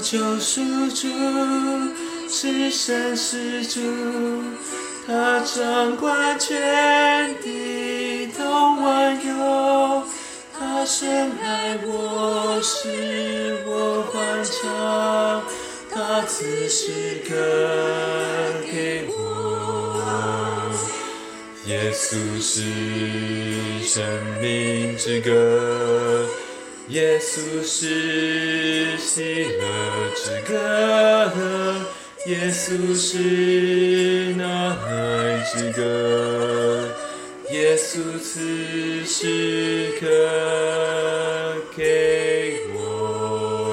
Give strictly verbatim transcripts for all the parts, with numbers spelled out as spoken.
救赎主，是神是主，他掌管全地同万有，他深爱我，使我欢唱，他赐诗歌给我。耶稣是生命之歌，耶稣是喜乐之歌，耶稣是那爱之歌，耶稣赐诗歌给我。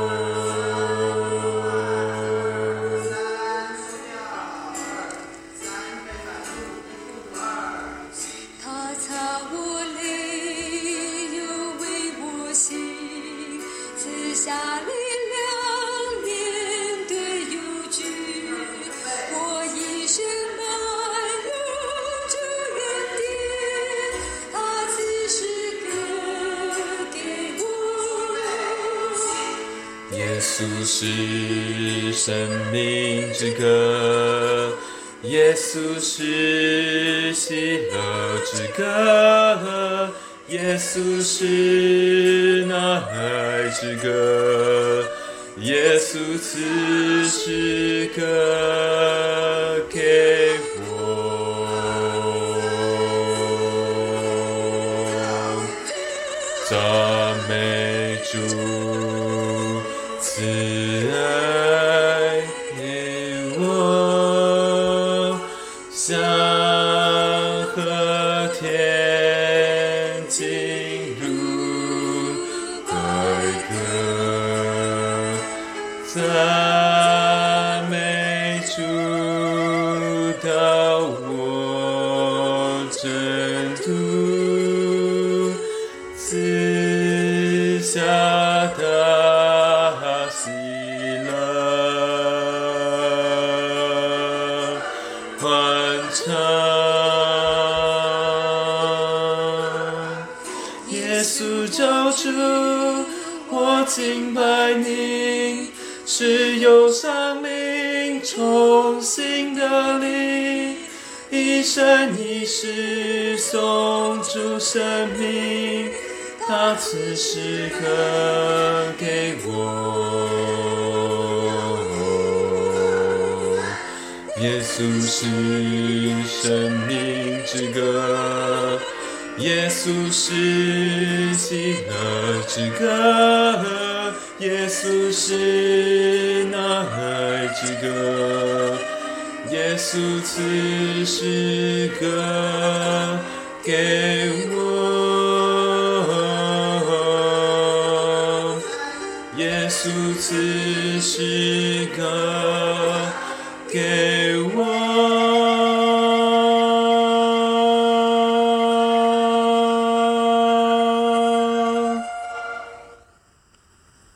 他擦我泪，又为我心，赐下力量面对忧惧。我一生漫游主原点，他赐诗歌给我。 耶稣是生命之歌，耶稣是喜乐之歌，耶稣是那爱之歌，耶稣赐诗歌给我。赞美主，慈爱给我，像和天进入海歌，赞美主到我真途，赐下大喜乐，欢唱。耶稣救主，我敬拜你，是有生命重新的灵，一生一世颂主生命，他赐诗歌给我。耶稣是生命之歌，耶稣是喜乐之歌，耶稣是那爱之歌，耶稣赐诗歌给我。耶稣赐诗歌给我。